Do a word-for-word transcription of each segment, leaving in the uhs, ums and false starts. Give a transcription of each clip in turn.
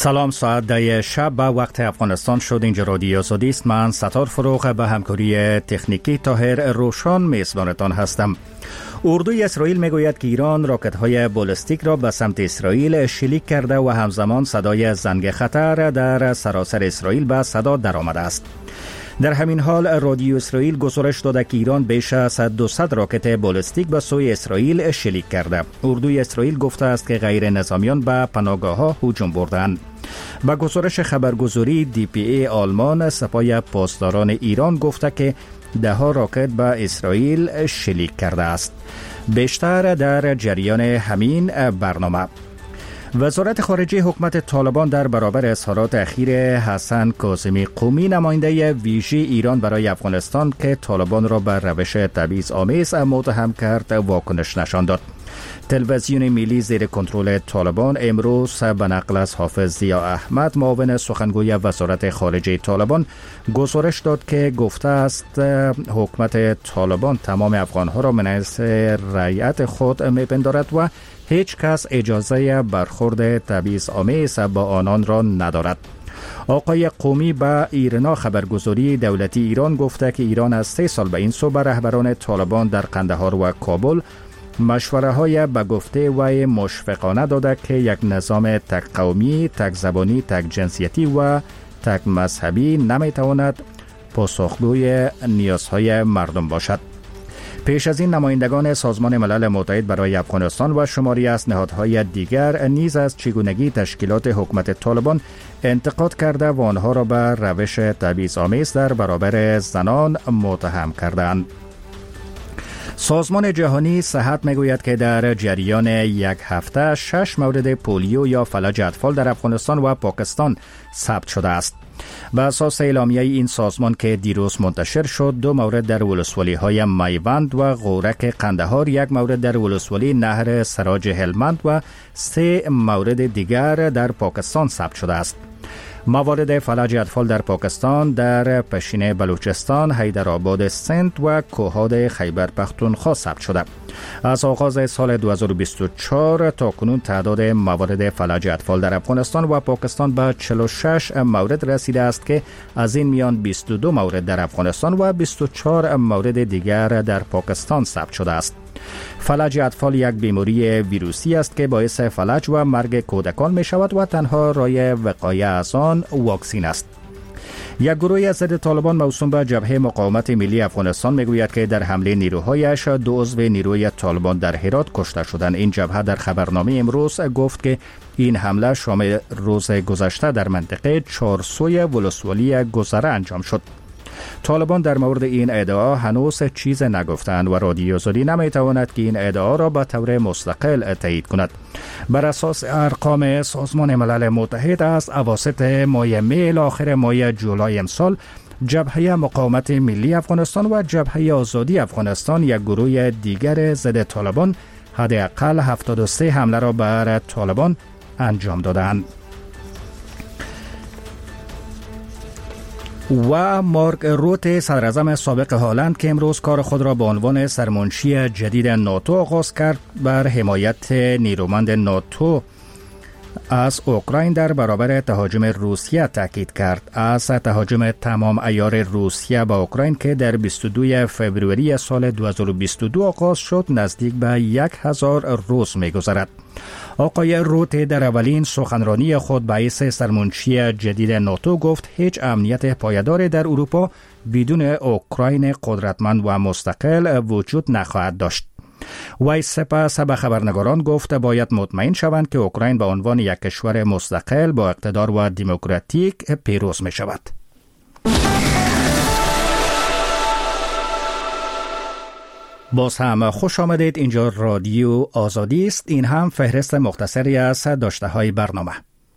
سلام، ساعت ده شب به وقت افغانستان شد. اینجا رادیو آزادی است. من ستار فروغ به همکاری تکنیکی طاهر روشان میزبانتان هستم. اردوی اسرائیل میگوید که ایران راکت‌های بالستیک را به سمت اسرائیل شلیک کرده و همزمان صدای زنگ خطر در سراسر اسرائیل به صدا درآمده است. در همین حال رادیو اسرائیل گزارش داده که ایران بیش از دویست راکت بالستیک به سوی اسرائیل شلیک کرده. اردوی اسرائیل گفته است که غیر نظامیان به پناهگاه‌ها هجوم بردند. با گزارش خبرگزاری دی پی ای آلمان، سپاه پاسداران ایران گفته که ده ها راکت به اسرائیل شلیک کرده است. بیشتر در جریان همین برنامه. وزارت خارجه حکومت طالبان در برابر اظهارات اخیر حسن کاظمی قمی، نماینده ویژه ایران برای افغانستان که طالبان را بر روش تبعیض‌آمیز متهم کرد، واکنش نشان داد. تلویزیون ملی زیر کنترل طالبان امروز به نقل از حافظ ضیا احمد، معاون سخنگوی وزارت خارجه طالبان، گزارش داد که گفته است حکومت طالبان تمام افغانها را من حیث رعیت خود میپندارد و هیچ کس اجازه برخورد تبعیض‌آمیز با آنان را ندارد. آقای قمی به ایرنا خبرگزاری دولتی ایران گفته که ایران از سه سال به این سو به رهبران طالبان در قندهار و کابل مشوره های به گفته و مشفقانه داده که یک نظام تک قومی، تک زبانی، تک جنسیتی و تک مذهبی نمیتواند پاسخگوی نیازهای مردم باشد. پیش از این نمایندگان سازمان ملل متحد برای افغانستان و شماری از نهادهای دیگر نیز از چگونگی تشکیلات حکومت طالبان انتقاد کرده و آنها را به روش تبعیض‌آمیز در برابر زنان متهم کردند. سازمان جهانی صحت میگوید که در جریان یک هفته شش مورد پولیو یا فلج اطفال در افغانستان و پاکستان ثبت شده است. به اساس اعلامیه این سازمان که دیروز منتشر شد، دو مورد در ولسوالی های میوند و غورک قندهار، یک مورد در ولسوالی نهر سراج هلمند و سه مورد دیگر در پاکستان ثبت شده است. موارد فلج اطفال در پاکستان در پشین بلوچستان، حیدرآباد سند و کوهاد خیبر پختونخوا ثبت شده. از آغاز سال دو هزار و بیست و چهار تا کنون تعداد موارد فلج اطفال در افغانستان و پاکستان به چهل و شش مورد رسیده است که از این میان بیست و دو مورد در افغانستان و بیست و چهار مورد دیگر در پاکستان ثبت شده است. فلج اطفال یک بیماری ویروسی است که باعث فلج و مرگ کودکان می شود و تنها راه وقایه از آن واکسین است. یک گروه ضد طالبان موسوم به جبهه مقاومت ملی افغانستان میگوید که در حمله نیروهایش دو عضو نیروی طالبان در هرات کشته شدند. این جبهه در خبرنامه امروز گفت که این حمله شام روز گذشته در منطقه چهارسوی ولسوالی گذره انجام شد. طالبان در مورد این ادعا هنوز چیز نگفتند و رادیو آزادی نمیتواند که این ادعا را به طور مستقل تایید کند. بر اساس ارقام سازمان ملل متحد از اواسط ماه می الی آخر ماه جولای امسال، جبهه مقاومت ملی افغانستان و جبهه آزادی افغانستان، یک گروه دیگر ضد طالبان، حداقل هفتاد و سه حمله را بر طالبان انجام دادند. و مارک روت، صدراعظم سابق هلند که امروز کار خود را به عنوان سرمنشی جدید ناتو آغاز کرد، بر حمایت نیرومند ناتو از اوکراین در برابر تهاجم روسیه تاکید کرد. از تهاجم تمام عیار روسیه به اوکراین که در بیست و دو فوریه سال دو هزار و بیست و دو آغاز شد، نزدیک به یک هزار روز می‌گذرد. آقای روت در اولین سخنرانی خود به حیث سرمنشی جدید ناتو گفت هیچ امنیت پایدار در اروپا بدون اوکراین قدرتمند و مستقل وجود نخواهد داشت. وی سپس به خبرنگاران گفت باید مطمئن شوند که اوکراین به عنوان یک کشور مستقل با اقتدار و دموکراتیک پیروز می شود. باز هم خوش آمدید. اینجا رادیو آزادی است. این هم فهرست مختصری از داشته های برنامه.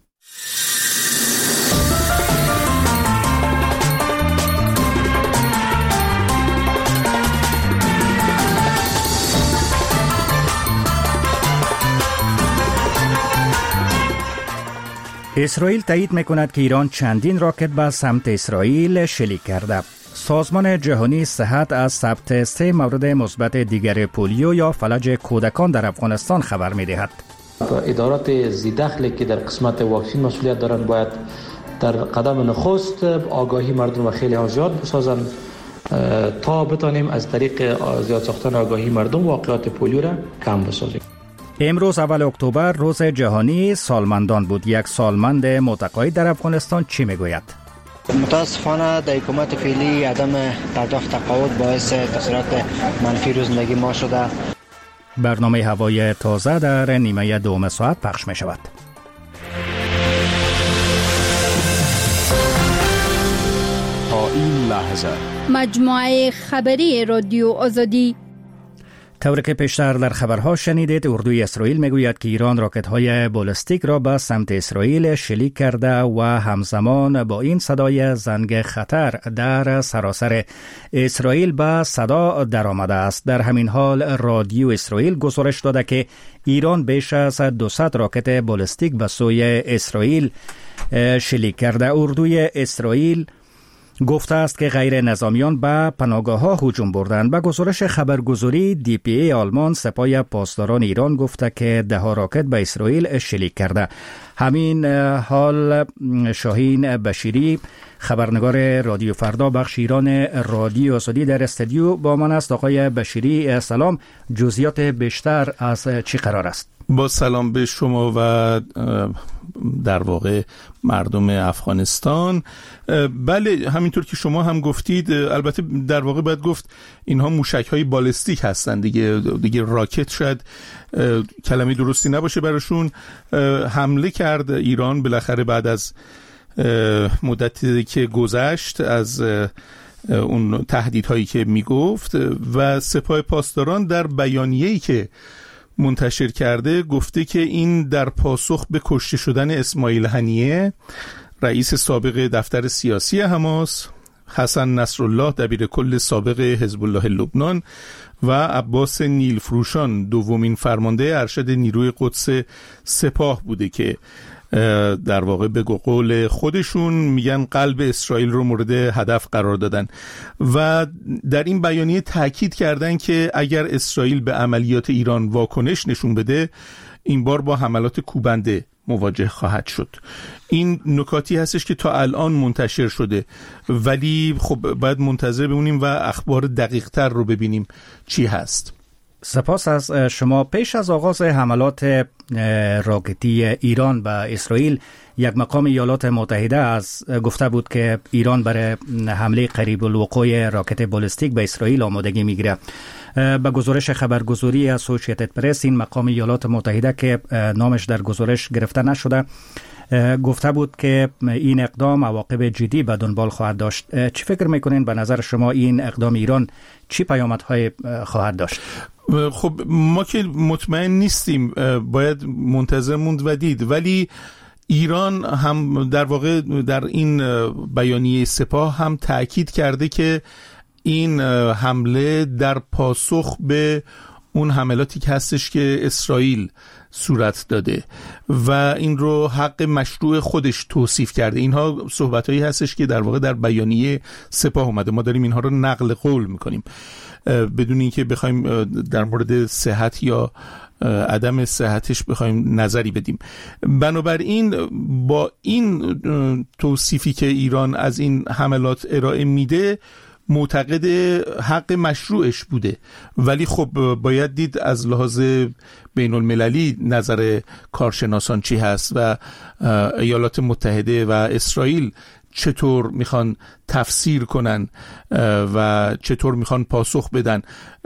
اسرائیل تایید میکند که ایران چندین راکت به سمت اسرائیل شلیک کرده. سازمان جهانی صحت از ثبت سه مورد مثبت دیگر پولیو یا فلج کودکان در افغانستان خبر می‌دهد. ادارات ذی‌دخلی که در قسمت واکسین مسئولیت دارند باید در قدم نخست آگاهی مردم و خیلی ها زیاد بسازند تا بتانیم از طریق زیاد ساختن آگاهی مردم واقعات پولیو را کم بسازیم. امروز اول اکتبر روز جهانی سالمندان بود. یک سالمند متقاعد در افغانستان چی میگوید؟ متاسفانه در حکومت فعلی عدم پرداخت تقاعد باعث تاثیرات منفی روز زندگی ما شده. برنامه هوای تازه در نیمه دوم ساعت پخش می شود. تا این لحظه مجموعه خبری رادیو آزادی. طوری که پیشتر در خبرها شنیدید، اردوی اسرائیل میگوید که ایران راکت‌های بالستیک را به سمت اسرائیل شلیک کرده و همزمان با این صدای زنگ خطر در سراسر اسرائیل به صدا درآمده است. در همین حال رادیو اسرائیل گزارش داده که ایران بیش از دویست راکت بالستیک به سوی اسرائیل شلیک کرده. اردوی اسرائیل گفته است که غیر نظامیان به پناهگاه‌ها هجوم بردند. به گزارش خبرگزاری دی پی ای آلمان، سپاه پاسداران ایران گفته که ده ها راکت به اسرائیل شلیک کرده. همین حال شاهین بشیری، خبرنگار رادیو فردا بخش ایران رادیو آزادی در استودیو با من است. آقای بشیری سلام، جزئیات بیشتر از چی قرار است؟ با سلام به شما و در واقع مردم افغانستان. بله، همینطور که شما هم گفتید، البته در واقع باید گفت اینها موشک‌های بالستیک هستند دیگه دیگه راکت شاید کلمه درستی نباشه براشون. حمله کرد ایران بالاخره بعد از مدتی که گذشت از اون تهدیدهایی که میگفت، و سپاه پاسداران در بیانیه‌ای که منتشر کرده گفته که این در پاسخ به کشته شدن اسماعیل هنیه، رئیس سابق دفتر سیاسی حماس، حسن نصرالله دبیر کل سابق حزب الله لبنان و عباس نیلفروشان دومین فرمانده ارشد نیروی قدس سپاه بوده که در واقع به قول خودشون میگن قلب اسرائیل رو مورد هدف قرار دادن و در این بیانیه تاکید کردن که اگر اسرائیل به عملیات ایران واکنش نشون بده، این بار با حملات کوبنده مواجه خواهد شد. این نکاتی هستش که تا الان منتشر شده، ولی خب باید منتظر بمونیم و اخبار دقیق تر رو ببینیم چی هست. سپاس از شما. پیش از آغاز حملات راکتی ایران به اسرائیل، یک مقام ایالات متحده از گفته بود که ایران برای حمله قریب الوقوع راکت بالستیک به اسرائیل آمادگی میگیره. به گزارش خبرگزاری اسوسییتد پرس، این مقام ایالات متحده که نامش در گزارش گرفته نشده گفته بود که این اقدام عواقب جدی به دنبال خواهد داشت. چی فکر میکنین به نظر شما این اقدام ایران چی پیامدهای خواهد داشت؟ خب ما که مطمئن نیستیم، باید منتظر موند و دید، ولی ایران هم در واقع در این بیانیه سپاه هم تأکید کرده که این حمله در پاسخ به اون حملاتی که هستش که اسرائیل صورت داده و این رو حق مشروع خودش توصیف کرده. اینها صحبتایی هستش که در واقع در بیانیه سپاه اومده. ما داریم اینها رو نقل قول میکنیم بدون اینکه بخوایم در مورد صحت یا عدم صحتش بخوایم نظری بدیم. بنابراین با این توصیفی که ایران از این حملات ارائه میده، معتقد حق مشروعش بوده، ولی خب باید دید از لحاظ بین المللی نظر کارشناسان چی هست و ایالات متحده و اسرائیل چطور میخوان تفسیر کنن و چطور میخوان پاسخ بدن.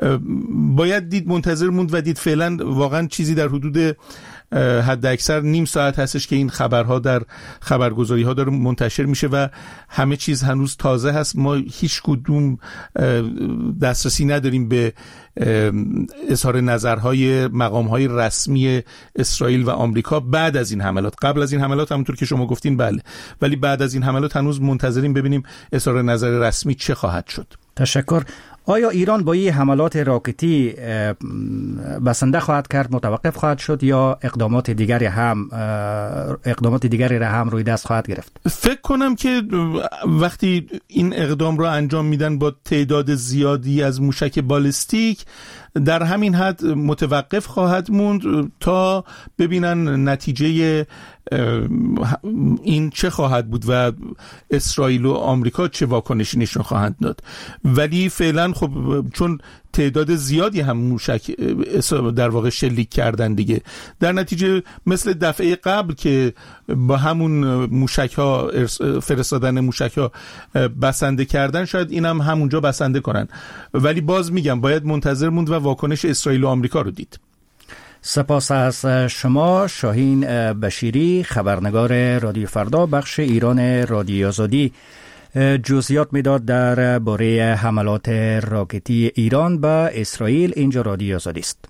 باید دید، منتظر موند و دید. فعلا واقعا چیزی در حدود حد اکثر نیم ساعت هستش که این خبرها در خبرگزاری ها داره منتشر میشه و همه چیز هنوز تازه هست. ما هیچ کدوم دسترسی نداریم به اظهار نظرهای مقامهای رسمی اسرائیل و آمریکا بعد از این حملات. قبل از این حملات همونطور که شما گفتین بله، ولی بعد از این حملات هنوز منتظریم ببینیم اظهار نظر رسمی چه خواهد شد. تشکر. آیا ایران با این حملات راکتی بسنده خواهد کرد، متوقف خواهد شد یا اقدامات دیگری هم اقدامات دیگری را هم روی دست خواهد گرفت؟ فکر کنم که وقتی این اقدام را انجام میدن با تعداد زیادی از موشک بالستیک، در همین حد متوقف خواهد موند تا ببینن نتیجه این چه خواهد بود و اسرائیل و آمریکا چه واکنشی نشون خواهند داد. ولی فعلا خب چون تعداد زیادی هم موشک در واقع شلیک کردن دیگه، در نتیجه مثل دفعه قبل که با همون موشک ها فرستادن موشک ها بسنده کردن، شاید این هم همونجا بسنده کنن. ولی باز میگم باید منتظر موند و واکنش اسرائیل و آمریکا رو دید. سپاس از شما شاهین بشیری، خبرنگار رادیو فردا بخش ایران رادیو آزادی، جزئیات میداد در باره حملات راکتی ایران به اسرائیل. اینجا رادیو آزادی است.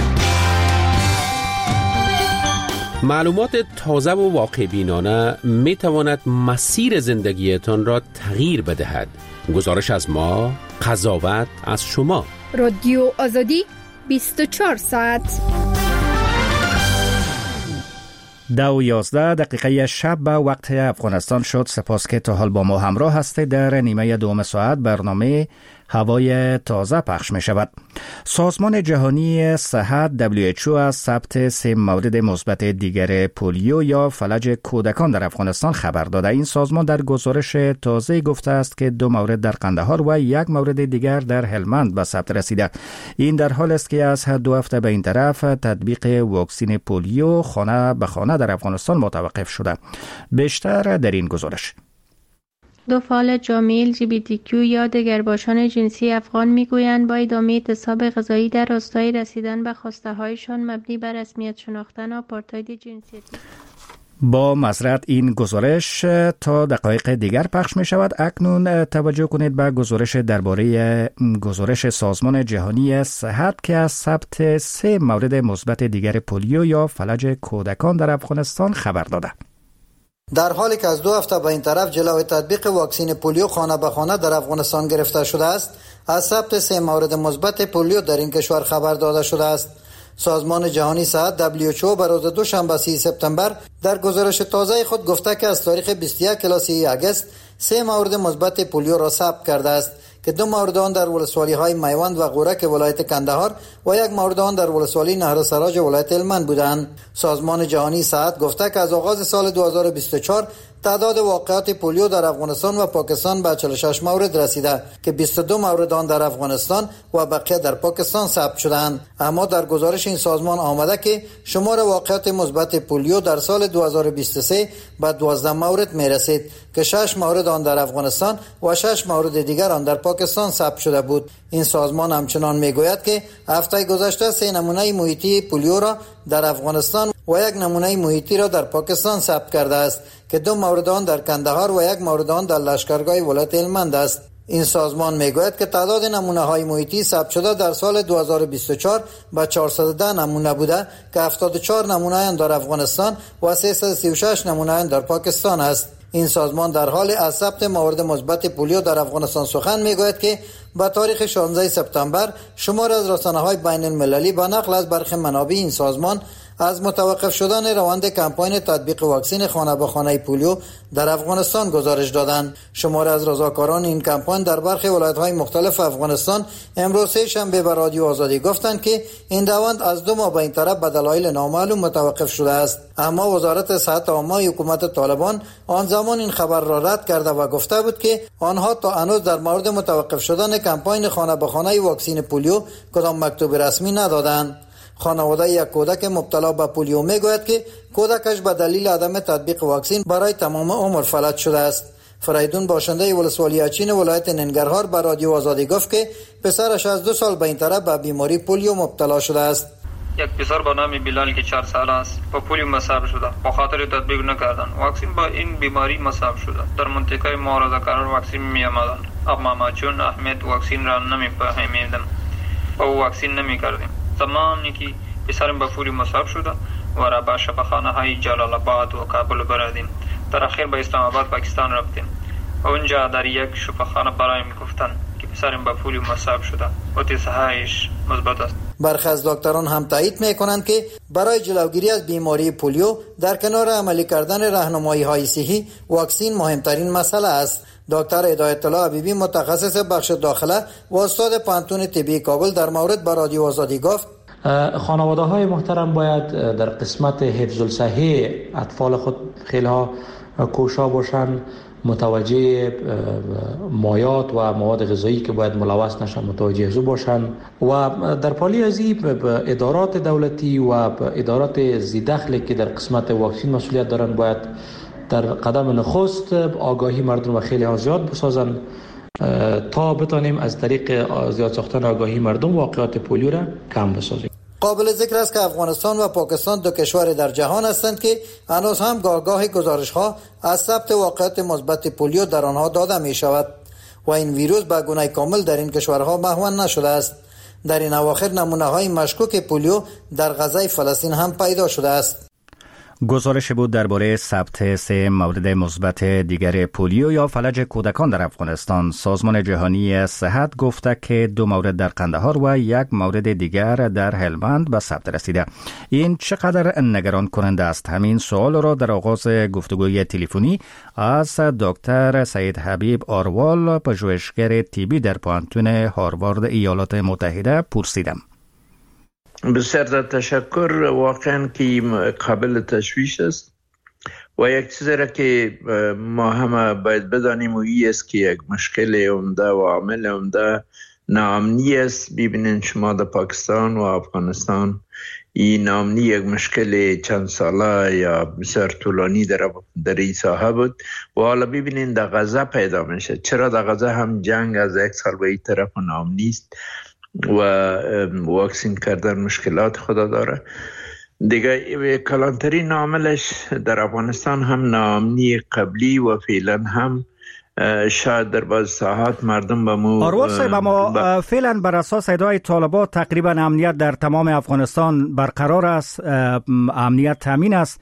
معلومات تازه و واقع بینانه می تواند مسیر زندگیتان را تغییر بدهد. گزارش از ما، قضاوت از شما. رادیو آزادی بیست و چهار ساعت. دو و یازده دقیقه شب به وقت افغانستان شد. سپاس که تا حال با ما همراه هستید. در نیمه دوم ساعت برنامه هوای تازه پخش می شود. سازمان جهانی صحت دبلیو اچ او از ثبت سه مورد مثبت دیگر پولیو یا فلج کودکان در افغانستان خبر داده. این سازمان در گزارش تازه گفته است که دو مورد در قندهار و یک مورد دیگر در هلمند به ثبت رسیده. این در حال است که از دو هفته به این طرف تطبیق واکسن پولیو خانه به خانه در افغانستان متوقف شده. بیشتر در این گزارش. دو فعال جامعه ال جی بی تی کیو یا دگرباشان جنسی افغان میگویند با ادامه اعتصاب غذایی در راستای رسیدن به خواسته هایشان مبنی بر رسمیت شناختن آپارتاید جنسیتی. با معذرت این گزارش تا دقایق دیگر پخش می شود. اکنون توجه کنید به گزارش درباره گزارش سازمان جهانی صحت که از ثبت سه مورد مثبت دیگر پولیو یا فلج کودکان در افغانستان خبر داده. در حالی که از دو هفته به این طرف جلوی تطبیق واکسن پولیو خانه به خانه در افغانستان گرفته شده است، از ثبت سه مورد مثبت پولیو در این کشور خبر داده شده است. سازمان جهانی صحت دبلیو اچ او بر روز دوشنبه سی سپتامبر در گزارش تازه خود گفته که از تاریخ بیست و یک الی سی آگوست سه مورد مثبت پولیو را ثبت کرده است که دو مورد آن در ولسوالی های میوند و غورک ولایت کندهار و یک مورد آن در ولسوالی نهر سراج ولایت هلمند بودند. سازمان جهانی صحت گفته که از آغاز سال دو هزار و بیست و چهار تعداد واقعات پولیو در افغانستان و پاکستان به چهل و شش مورد رسیده که بیست و دو مورد آن در افغانستان و بقیه در پاکستان ثبت شدند. اما در گزارش این سازمان آمده که شمار واقعات مثبت پولیو در سال دو هزار و بیست و سه به دوازده مورد می رسید که شش مورد آن در افغانستان و شش مورد دیگر آن در پاکستان ثبت شده بود. این سازمان همچنان می گوید که هفته گذشته سه نمونه محیطی پولیو را در افغانستان و یک نمونه محیطی را در پاکستان ثبت کرده است که دو مورد آن در کندهار و یک مورد آن در لشکرگاه ولایت هلمند است. این سازمان میگوید که تعداد نمونه های محیطی ثبت شده در سال دو هزار و بیست و چهار به چهارصد و ده نمونه بوده که هفتاد و چهار نمونه آن در افغانستان و سیصد و سی و شش نمونه آن در پاکستان است. این سازمان در حال از ثبت موارد مثبت پولیو در افغانستان سخن میگوید که با تاریخ شانزده سپتامبر شمار از رسانه‌های بین المللی با نقل از برخی منابع این سازمان از متوقف شدن روند کمپاین تطبیق واکسن خانه به خانه پولیو در افغانستان گزارش دادند. شمار از رضاکاران این کمپاین در برخی ولایت‌های مختلف افغانستان امروز سه شنبه به رادیو آزادی گفتند که این روند از دو ماه به این طرف به دلایل نامعلوم متوقف شده است. اما وزارت صحت عامه حکومت طالبان آن زمان این خبر را رد کرده و گفته بود که آنها تا هنوز در مورد متوقف شدن کمپاین خانه به خانه واکسن پولیو کدام مکتوب رسمی ندادند. خانواده یک کودک مبتلا به پولیو میگوید که کودکش به دلیل عدم تطبیق واکسن برای تمام عمر فلج شده است. فریدون باشنده ولسوالی اچین ولایت ننگرهار به رادیو آزادی گفت که پسرش از دو سال به این طرف به بیماری پولیو مبتلا شده است. یک پسر با نام بلال که چهار ساله است با پولیو مصاب شده، به خاطر تطبیق نکردن واکسن با این بیماری مصاب شده. در منطقه ما رضاکاران واکسن می آمدند، اما ما چون اهمیت واکسن را نمی‌فهمیدیم و واکسن نمی‌کردیم. زمانی که پسرم به پولیو مصاب شده و را به شفاخانه های جلال آباد و کابل بردیم. در اخیر به اسلام آباد پاکستان رفتیم. اونجا در یک شفاخانه برای می گفتن که پسرم به پولیو مصاب شده و تصحیحش مثبت است. برخی از دکتران هم تایید میکنند که برای جلوگیری از بیماری پولیو در کنار عملی کردن راهنمایی‌های صحی واکسین مهمترین مسئله است. دکتر هدایت الله حبیبی متخصص بخش داخله و استاد پانتون طبی کابل در مورد با رادیو آزادی گفت خانواده های محترم باید در قسمت حفظ الصحه اطفال خود خیلی ها کوشا باشند، متوجه مایات و مواد غذایی که باید ملوث نشن متوجه زو باشند و در پالی ازی ادارات دولتی و ادارات ذی‌دخل که در قسمت واکسین مسئولیت دارند باید در قدم نخست آگاهی مردم و خیلی ها زیاد بسازند تا بتانیم از طریق زیاد ساختن آگاهی مردم واقعات پولیو را کم بسازیم. قابل ذکر است که افغانستان و پاکستان دو کشور در جهان هستند که هنوز هم گاه گزارش ها از ثبت واقعات مثبت پولیو در آنها داده می شود و این ویروس به گونه کامل در این کشورها محو نشده است. در این اواخر نمونه های مشکوک پولیو در غزه فلسطین هم پیدا شده است. گزارش بود درباره ثبت سه مورد مثبت دیگر پولیو یا فلج کودکان در افغانستان. سازمان جهانی صحت گفته که دو مورد در قندهار و یک مورد دیگر در هلمند به ثبت رسیده. این چقدر نگران کننده است؟ همین سوال را در آغاز گفتگوی تلفنی از دکتر سید حبیب آروال، پژوهشگر طبی در پانتون هاروارد ایالات متحده پرسیدم. بسیار تشکر. واقعا که قابل تشویش است و یک چیز را که ما همه باید بدانیم و این است که یک مشکل عمده و عامل عمده ناامنی است. ببینین شما در پاکستان و افغانستان این ناامنی یک مشکل چند ساله یا بسیار طولانی در در این ساحه بود و حالا ببینین در غزه پیدا میشه. چرا در غزه هم جنگ از یک سال به این طرف ناامنی است و واکسین کردن مشکلات خدا داره دیگه. کلانترین عاملش در افغانستان هم ناامنی قبلی و فعلا هم شاید در بعض ساحات مردم به مو آروال صاحب، اما فعلا بر اساس ادعای طالبان تقریبا امنیت در تمام افغانستان برقرار است، امنیت تامین است.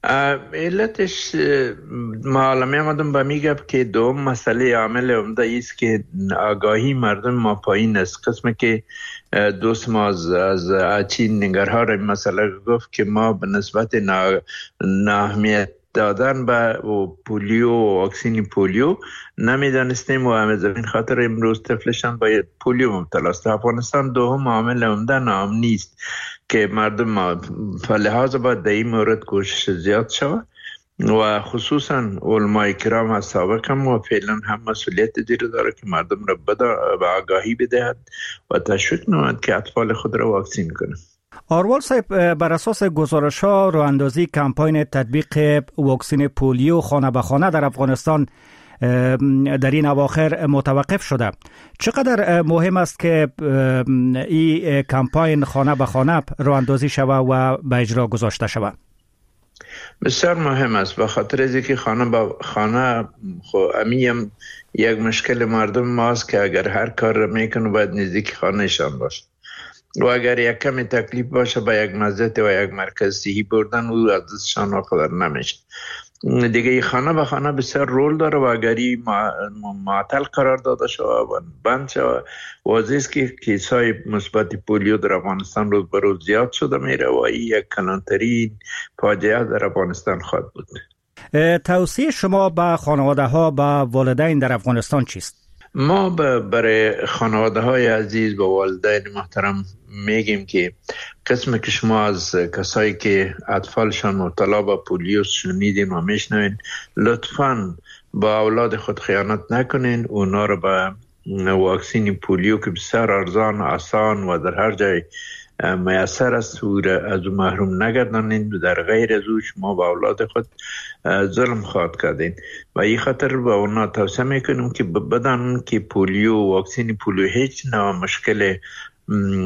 علتش معلومه آمدم به میگم که دوم مسئله عامل عمده ایست که آگاهی مردم ما پایین است. قسمه که دوست ما از, از اچین نگرها را این مسئله گفت که ما به نسبت نا, ناهمیت دادن به پولیو و واکسین پولیو نمیدانستیم و همه زمین خاطر امروز طفلشان باید پولیو مبتلا است. افغانستان دوم عامل عمده ناامنی است که مردم فلحاظ باید در این مورد کوشش زیاد شود و خصوصا علمای کرام از سابق هم و فعلا هم مسئولیت زیر داره که مردم را به آگاهی بدهد و تشویق نماید که اطفال خود را واکسین کنند. آروال صاحب، بر اساس گزارش ها راه اندازی کمپاین تطبیق واکسین پولیو خانه به خانه در افغانستان در این اواخر متوقف شده. چقدر مهم است که این کمپاین خانه به خانه راه اندازی شود و به اجرا گذاشته شود؟ بسیار مهم است، به خاطر از اینکه خانه به خانه خو امیم یک مشکل مردم ماست که اگر هر کار را میکنه باید نزدیک خانهشان باشه و اگر یک کمی تکلیف باشه با یک مزد و یک مرکز صحی بردن او از دستشان واقع نمیشه. دیگه خانه به خانه بسیار رول داره و اگری معطل قرار داده شود و بند شود واضح است که کیسای مثبت پولیو در افغانستان روز به روز زیاد شده میره و این یک کلانترین فاجعه در افغانستان خواهد بود. توصیه شما به خانواده ها و والدین در افغانستان چیست؟ ما برای خانواده های عزیز و والدین محترم میگیم که قسم که شما از کسایی که اطفالشان مبتلا به پولیو شنیدین و میشنوین لطفاً با اولاد خود خیانت نکنین. اونا رو به واکسین پولیو که بسیار ارزان، آسان و در هر جای میسر است او را از او محروم نگردانین و در غیر از او شما با اولاد خود ظلم خواهد کردین و این خاطر به اونا توصیه میکنیم که بدانن که پولیو واکسین پولیو هیچ نوع مشکل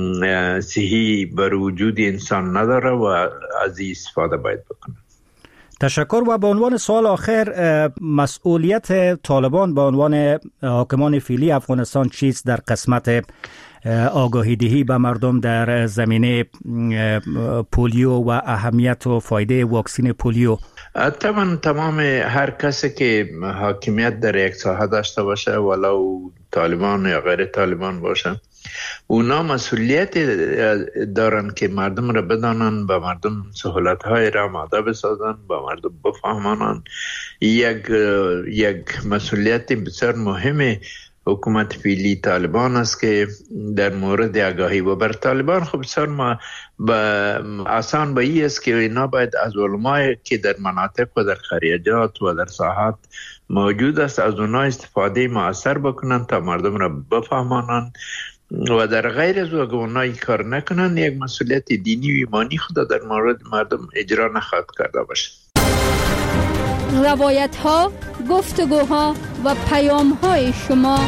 صحی بر وجود انسان نداره و از این استفاده باید بکنن. تشکر. و به عنوان سوال آخر، مسئولیت طالبان به عنوان حاکمان فعلی افغانستان چیست در قسمت آگاهی دهی به مردم در زمینه پولیو و اهمیت و فایده واکسین پولیو؟ طبعا تمام هر کسی که حاکمیت در یک ساحه داشته باشه، ولو طالبان یا غیر طالبان باشه، اونا مسئولیت دارن که مردم را بدانن، به مردم سهولت های را آماده بسازن، به مردم بفهمانن. یک یک مسئولیت بسیار مهمه حکومت فعلی طالبان است که در مورد آگاهی و بر طالبان خب بسیار ما با آسان به این است که اینا باید از علمای که در مناطق و در خریجات و در ساحات موجود است از اونا استفاده مؤثر بکنن تا مردم را بفهمانن و در غیر از اگه اونایی کار نکنن یک مسئولیت دینی و ایمانی خدا در مورد مردم اجرا نخواهد کرده باشه. روایت ها، گفتگوها و پیام های شما.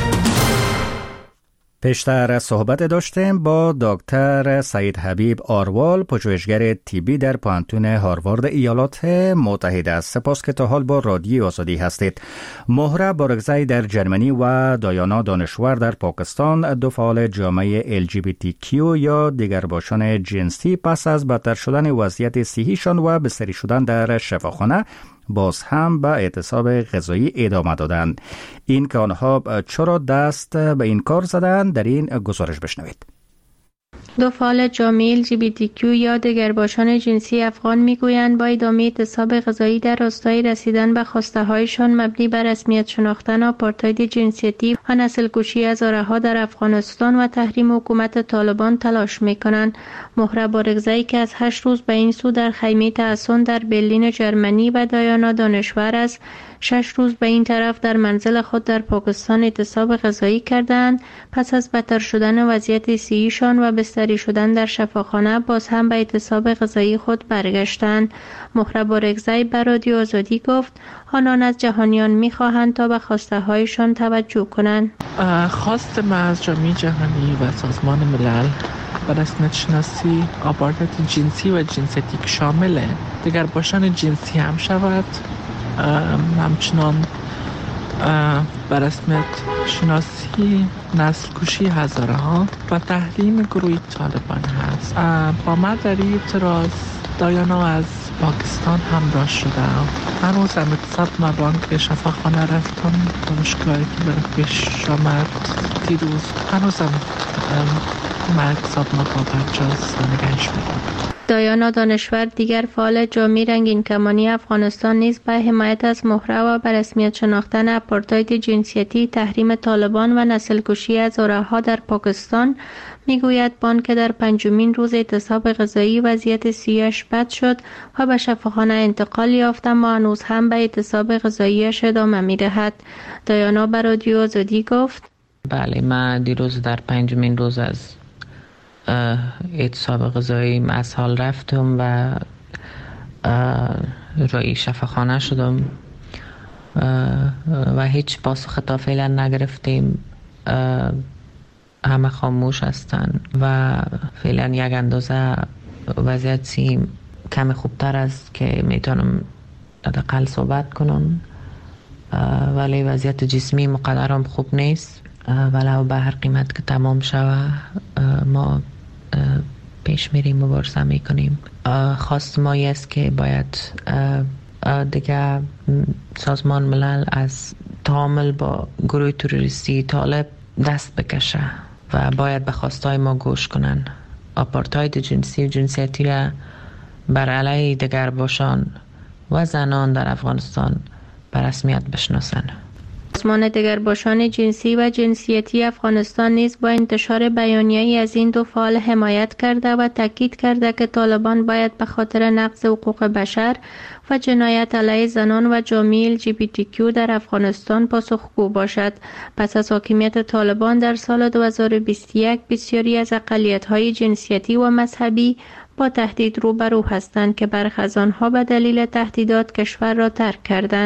پیشتر صحبت داشتیم با دکتر سعید حبیب آروال، پژوهشگر طبی در پانتون هاروارد ایالات متحده. سپاس که تا حال با رادیو آزادی هستید. مهره بارگزای در جرمنی و دایانا دانشور در پاکستان، دو فعال جامعه ال جی بی تی کیو یا دیگرباشان جنسی، پس از بدتر شدن وضعیت صحیشان و بستری شدن در شفاخانه باز هم به اعتصاب غذایی ادامه دادند. این که آنها چرا دست به این کار زدند در این گزارش بشنوید. دو فعال جامعه ال جی بی تی کیو یا دیگرباشان جنسی افغان میگویند با ادامه اعتصاب غذایی در راستای رسیدن به خواسته‌هایشان مبنی بر رسمیت شناختن آپارتاید جنسیتی و نسل‌کشی هزارها در افغانستان و تحریم حکومت طالبان تلاش میکنند. مهره بارگزایی که از هشت روز به این سو در خیمه تحصن در برلین جرمنی و دایانا دانشور است، شش روز به این طرف در منزل خود در پاکستان اعتصاب غذایی کردند. پس از بدتر شدن وضعیت صحیشان و بستری شدن در شفاخانه باز هم به اعتصاب غذایی خود برگشتند. مهره بارگزایی بر رادیو آزادی گفت آنان از جهانیان می‌خواهند تا به خواسته هایشان توجه کنند. خواست ما از جامعه جهانی و سازمان ملل به رسمیت شناسی آپارتاید جنسی و جنسیتی که شامل دیگرباشان جنسی هم شود، همچنان به رسمیت شناسی نسل کشی هزارها و تحریم گروه طالبان هست. با ما در این اعتراض دایانا از پاکستان همراه شده. هنوز هم اتصاب ما بانک شفاخانه رفتم دانشگاهی که برای پیش آمد دیروز. هنوز هم ما اتصاب ما با برجاز و نگهش میدم. دایانا دانشور دیگر فعال جامعه رنگین کمانی افغانستان نیز به حمایت از مهره و به رسمیت شناختن آپارتاید جنسیتی، تحریم طالبان و نسل‌کشی هزارها در پاکستان میگوید بانک در پنجمین روز اعتصاب غذایی وضعیت صحیش بد شد و به شفاخانه انتقال یافت، اما هنوز هم به اعتصاب غذاییش ادامه می‌دهد. دایانا بر رادیو آزادی گفت بله، من دیروز در پنجمین روز از اعتصاب غذایی از حال رفتم و روی شفاخانه شدم و هیچ پاسخ تا فعلا نگرفتیم. همه خاموش هستن و فعلا یک اندازه وضعیت سیم کمی خوبتر است که میتونم حداقل صحبت کنم، ولی وضعیت جسمی مقدرم خوب نیست. ولو به هر قیمت که تمام شود ما پیش میریم، مبارزه میکنیم. خواست ما است که باید دیگه سازمان ملل از تعامل با گروه تروریستی طالب دست بکشه و باید به خواستای ما گوش کنن. آپارتاید جنسی و جنسیتی را بر علیه دیگرباشان و زنان در افغانستان به رسمیت بشناسن. سازمان دیگرباشان جنسی و جنسیتی افغانستان نیز با انتشار بیانیه‌ای از این دو فعال حمایت کرده و تاکید کرده که طالبان باید به خاطر نقض حقوق بشر و جنایت علیه زنان و جامعه ال جی بی تی کیو در افغانستان پاسخگو باشد. پس از حاکمیت طالبان در سال دو هزار و بیست و یک بسیاری از اقلیت‌های جنسیتی و مذهبی با تهدید روبرو هستند که برخی از آنها به دلیل تهدیدات کشور را ترک کردند.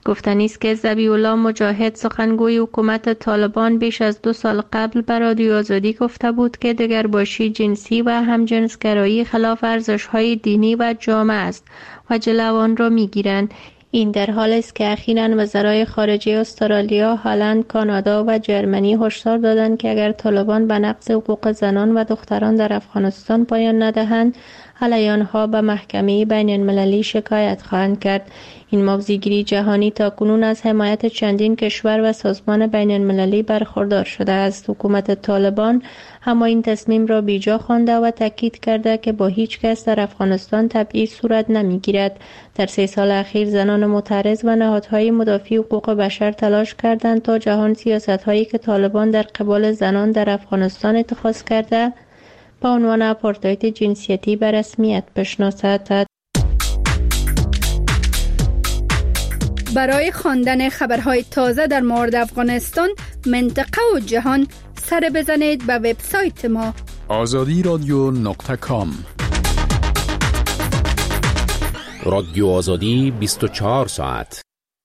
گفتنی است که ذبیح الله مجاهد سخنگوی حکومت طالبان بیش از دو سال قبل به رادیو آزادی گفته بود که دگرباشی جنسی و همجنسگرایی خلاف ارزش‌های دینی و جامعه است و جلو آن را می‌گیرند. این در حالی است که اخیراً وزرای خارجه استرالیا، هلند، کانادا و جرمنی هشدار دادند که اگر طالبان به نقض حقوق زنان و دختران در افغانستان پایان ندهند، علیه آنها به محکمه بین المللی شکایت خواهند کرد. این موضع‌گیری جهانی تاکنون از حمایت چندین کشور و سازمان بین المللی برخوردار شده است. حکومت طالبان اما این تصمیم را بیجا خوانده و تاکید کرده که با هیچ کس در افغانستان تبعیض صورت نمیگیرد. در سه سال اخیر زنان معترض و نهادهای مدافع حقوق بشر تلاش کردند تا جهان سیاست‌هایی که طالبان در قبال زنان در افغانستان اتخاذ کرده با عنوان آپارتاید جنسیتی به رسمیت بشناسد. برای خواندن خبرهای تازه در مورد افغانستان، منطقه و جهان، سر بزنید به وبسایت ما آزادی رادیو نقطه کام. رادیو آزادی بیست و چهار ساعت.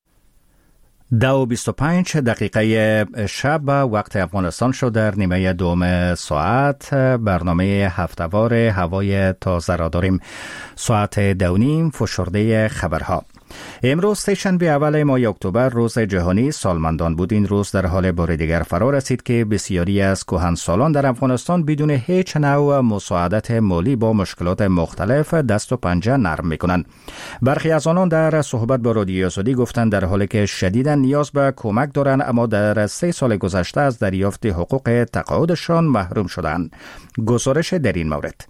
دو و بیست و پنج دقیقه شب وقت افغانستان شد. در نیمه دوم ساعت برنامه هفته‌وار هوای تازه را داریم. ساعت دو نیم فشرده خبرها. امروز سه‌شنبه اول ماه اکتبر روز جهانی سالمندان بود. این روز در حال بار دیگر فرا رسید که بسیاری از کهنسالان در افغانستان بدون هیچ نوع مساعدت مالی با مشکلات مختلف دست و پنجه نرم میکنند. برخی از آنان در صحبت با رادیو آزادی گفتند در حالی که شدیداً نیاز به کمک دارند اما در سه سال گذشته از دریافت حقوق تقاعدشان محروم شدند. گزارش در این مورد.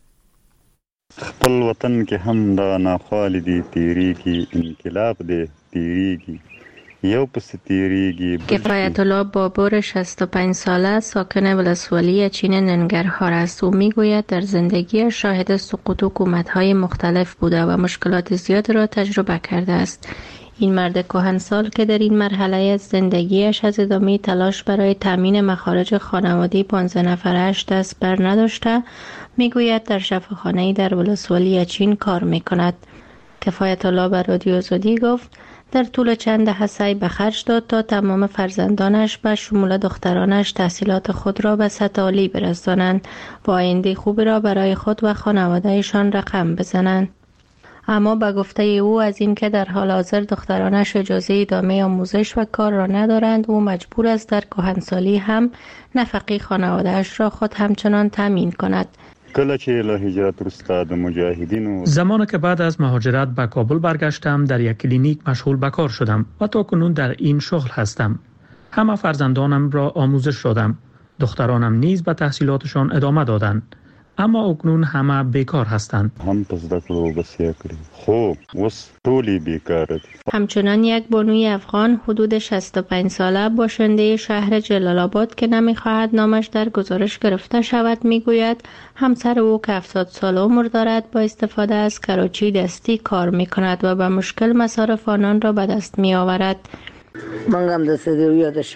خپل وطن کې هم دا ناخوالې دي تیریږي انقلاب دی تیریږي یو پس تیریږي. کفایت الله بابور شصت و پنج ساله ساکن ولسوالی چین ننگرهار است. او میگوید در زندگی شاهد سقوط حکومت‌های مختلف بوده و مشکلات زیاد را تجربه کرده است. این مرد کهنسال که در این مرحله از زندگیش از ادامه تلاش برای تامین مخارج خانوادگی پانزده نفرش دست بر نداشته، میگوید در شفاخانه‌ای در ولسوالی چین کار میکند. کفایت الله بر رادیو آزادی گفت در طول چند دهه سعی به خرج داد تا تمام فرزندانش به شمول دخترانش تحصیلات خود را به سطح عالی برسانند و آینده خوبی را برای خود و خانوادهشان رقم بزنند. اما به گفته او از این که در حال حاضر دخترانش اجازه ادامه آموزش و کار را ندارند، او مجبور است در کهنسالی هم نفقه خانواده‌اش را خود همچنان تامین کند. کله چې له هجرت وروسته د مجاهدینو زمانی که بعد از مهاجرت به کابل برگشتم در یک کلینیک مشغول به کار شدم و تا کنون در این شغل هستم. همه فرزندانم را آموزش دادم. دخترانم نیز به تحصیلاتشان ادامه دادند. اما اکنون همه بیکار هستند. هم پس دکلو بسیار کردیم. خب وس طولی بیکار دید. همچنان یک بانوی افغان حدود شصت و پنج ساله باشنده شهر جلال آباد که نمیخواهد نامش در گزارش گرفته شود میگوید همسر او که هفتاد سال عمر دارد با استفاده از کراچی دستی کار میکند و به مشکل مصارف آنان را به دست میآورد. من هم دست یادش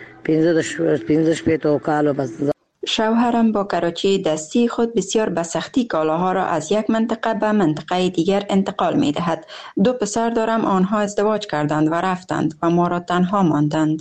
پنځه شپېته کالو بس. شوهرم با کراچی دستی خود بسیار به سختی کالاها را از یک منطقه به منطقه دیگر انتقال می دهد. دو پسر دارم، آنها ازدواج کردند و رفتند و ما را تنها ماندند.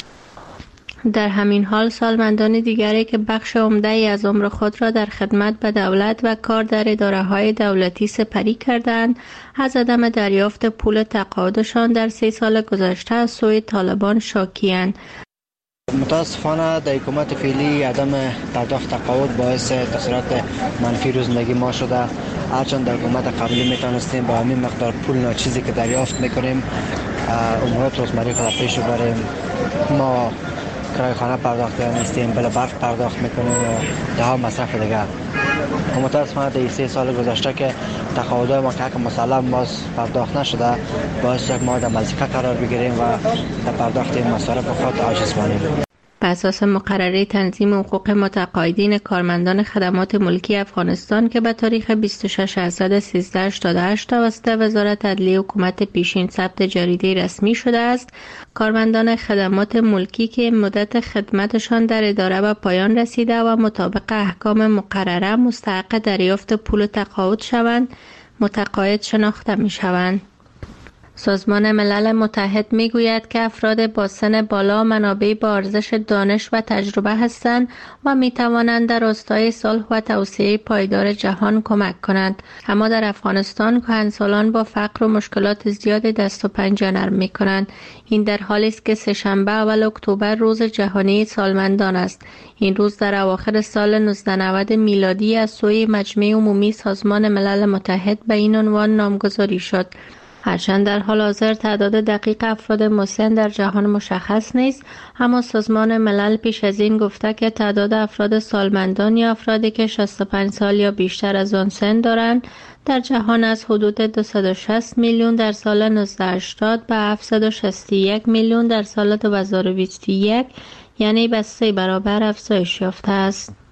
در همین حال سالمندان دیگری که بخش عمده‌ای از عمر خود را در خدمت به دولت و کار در اداره‌های دولتی سپری کردند، از عدم دریافت پول تقاعدشان در سه سال گذشته از سوی طالبان شاکی‌اند. متاسفانه در حکومت فعلی عدم پرداخت تقاعد باعث تاثیرات منفی رو زندگی ما شده. هرچند در حکومت قبلی میتونستیم با همین مقدار پول ناچیزی که دریافت میکنیم امورات روزمره خود پیش ببریم. ما کرایه خانه پرداخت نیستیم، بلا برق پرداخت میکنیم و ده ها مصرف دیگه. متاسفانه در سه سال گذشته که تقاعد ما که مسلم باز پرداخت نشده باعث یک ما در مزیقه قرار بگیریم و در پرداخت این مصارف خود عاجز مانیم. بر اساس مقرره تنظیم حقوق متقاعدین کارمندان خدمات ملکی افغانستان که به تاریخ بیست و شش اذر سیزده هشتاد و هشت توسط وزارت عدلیه حکومت پیشین ثبت جریده رسمی شده است، کارمندان خدمات ملکی که مدت خدمتشان در اداره به پایان رسیده و مطابق احکام مقرره مستحق دریافت پول تقاعد شوند، متقاعد شناخته می شوند. سازمان ملل متحد میگوید که افراد با سن بالا منابع با ارزش دانش و تجربه هستند و میتوانند در راستای صلح و توسعه پایدار جهان کمک کنند. اما در افغانستان کهنسالان با فقر و مشکلات زیاد دست و پنجه نرم میکنند. این در حالی است که سه‌شنبه اول اکتبر روز جهانی سالمندان است. این روز در اواخر سال نوزده نود میلادی از سوی مجمع عمومی سازمان ملل متحد به این عنوان نامگذاری شد. هرچند در حال حاضر تعداد دقیق افراد مسن در جهان مشخص نیست، اما سازمان ملل پیش از این گفته که تعداد افراد سالمندان یا افرادی که شصت و پنج سال یا بیشتر از آن سن دارند در جهان از حدود دویست و شصت میلیون در سال نوزده هشتاد به هفتصد و شصت و یک میلیون در سال دو هزار و بیست و یک، یعنی به سه برابر افزایش یافته است.